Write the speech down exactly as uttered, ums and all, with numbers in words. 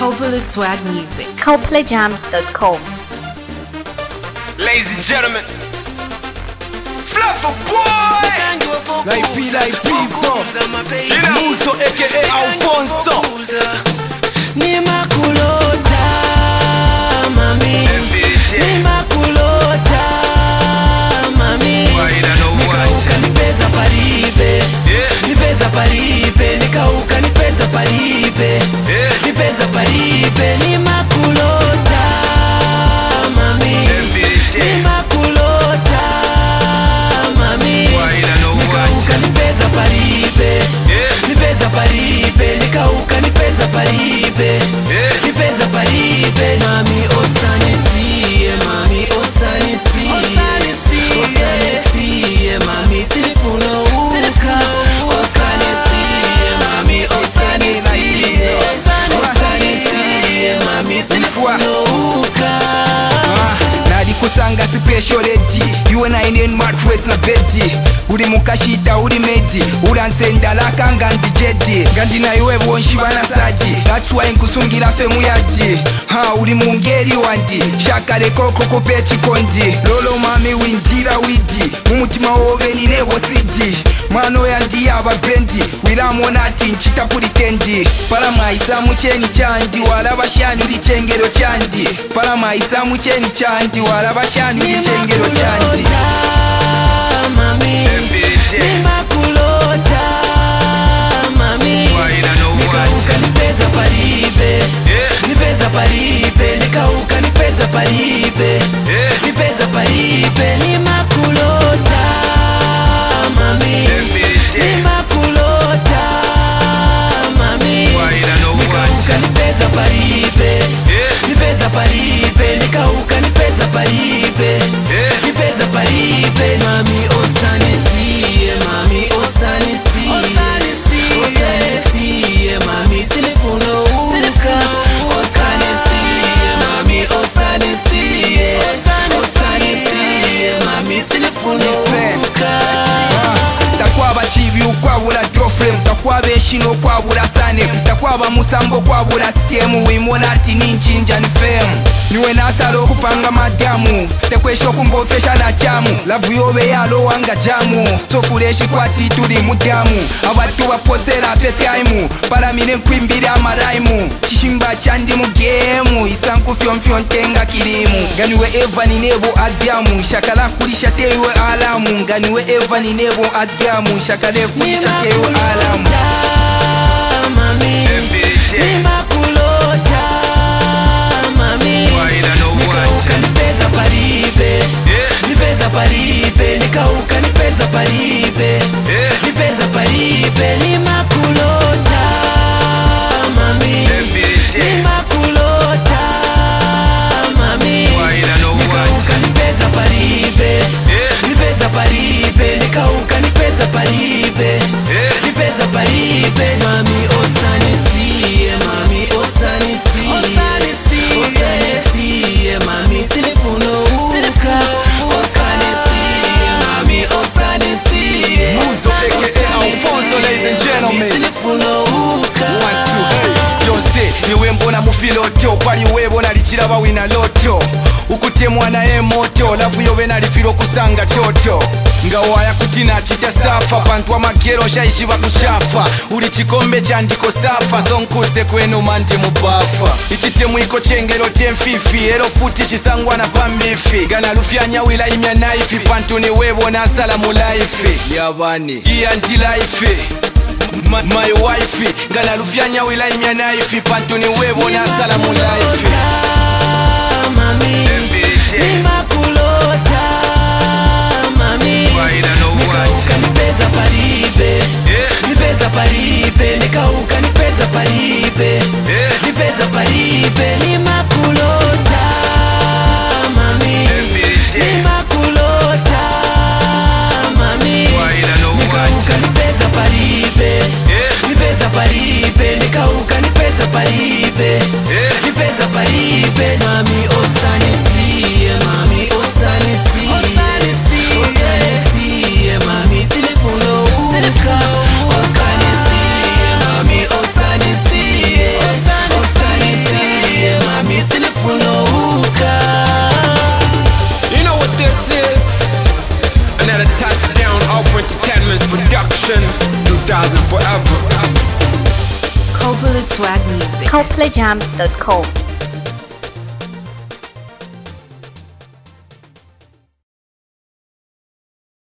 Coppola Swag Music. Coppola Jams dot com. Ladies and gentlemen, Fluffer Boy! Like P, like Pizzo, You know. Muso aka Alfonso. Nimakulota mami, Everyday. Nimakulota mami. Why you don't know what? Nikauka nipeza palibe, Yeah. nipeza palibe. Nikauka nipeza palibe, Yeah. nipeza palibe. Nimakulota mami, Everyday. Nimakulota mami. Why you don't know what? Nikauka nipeza palibe, Yeah. nipeza palibe. Nikauka nipeza palibe, Yeah. nipeza palibe. Mami osanisiye, mami osanisiye, osanisiye, mami sinifuna uka. Osanisiye, mami osanisiye, osanisiye, mami sinifuna uka. Nadi kusanga special ready. You and I in mattress na bedi. Uri mukashita uri medi. Uransenda laka ngandi jedi. Ngandi na iwe bonshi bana saji. That's why nkusungira femu yaji. Ha uri mungeri wandi. Shakare koko kopeti kondi. Lolo mami windira widi. Mumutima wobe ni nebo sidi. Mano yandi aba bendi. Wiramona ati nchita kuri tendi. Para maisa mucheni chandi. Wala bashani uri chengero chandi. Para maisa mucheni chandi. Wala bashani uri chengero chandi. Mami, Everyday. Nimakulota mami. Why you don't know what? Nikauka nipeza palibe, Yeah. nipeza palibe. Nikauka nipeza palibe, Yeah. nipeza palibe. Nimakulota mami, Everyday. Nimakulota mami. Why you don't know what? Nikauka nipeza palibe, Yeah. nipeza palibe. Nikauka nipeza palibe, Yeah. nipeza palibe. Mami osanisiye, mami osanisiye, osanisiye, mami sinifuna uka. Osanisiye, mami osanisiye, osanisiye, mami sinifuna uka. Takwaba chibi ukwabura girlfriend. Takwaba eshino ukwabura sane. Takwaba musambo ukwabura skemu. Wimona ati ninchinja ni fame. Niwe nasalo kupanga madamu. Tekwesho kumbofesha na chamu. Lavu yobe yalo wanga jamu. Sofureshi kwati turi mudamu. Abatu baposera fe time. Paramine kwimbiri amaraimu. Chishimba chandi mu game. Isanku fyom fyom tenga kilimu. Ganiwe eva ni nebo adamu. Shakala kulisha tewe alamu. Ganiwe eva ni nebo adamu. Shakale kulisha tewe alamu. Mami, Everyday. Nimakulota mami. Why you don't know what? Nikauka nipeza palibe, Yeah. nipeza palibe. Nikauka nipeza palibe, Yeah. nipeza palibe. Nimakulota mami, Everyday. Nimakulota mami. Why you don't know what? Nikauka nipeza palibe, Yeah. nipeza palibe. Nikauka nipeza palibe, Yeah. nipeza palibe. Mami osanisiye, mami osanisiye, osanisiye, mami sinifuna uka. Osanisiye, mami osanisiye, Muzo aka Alfonso, ladies and gentlemen. mami sinifuna uka. One, two, hey. Jose, niwe mbona mufiloto. Pali webona lichiraba wina loto. Ukutemwa na emoto. Lavu yobe nalifiro kusanga toto. Ngawaya kutina chicha safa. Pantu wa magero shaishi bakushafa. Uli chikombe chandiko safa. Sonkuse kwenu mandi mubafa. Ichitemu iko chengero temfifi. Ero futi chisangwa na pambifi. Gana lufyanya wila imya naifi. Pantu ni webo na salamu laifi. Yabani iya nti laifi. My, my wife Gana lufyanya wila imya naifi. Pantu ni webo na salamu laifi. Mami, Everyday. Nimakulota mami. Why you don't know what? Nikauka nipeza palibe, Yeah. nipeza palibe. Nikauka nipeza palibe, Yeah. nipeza palibe. Nimakulota mami, Everyday. Nimakulota mami. Why you don't know what? Nikauka nipeza palibe, Yeah. nipeza palibe. Nikauka nipeza palibe, Yeah. nipeza palibe. Mami osanisiye, mami osanisiye, osanisiye, mami sinifuna uka. Osanisiye, mami osanisiye, osanisiye. this is another touchdown off Entertainment's production. two thousand forever. Coldplay Swag Music. Coldplay Jams dot com.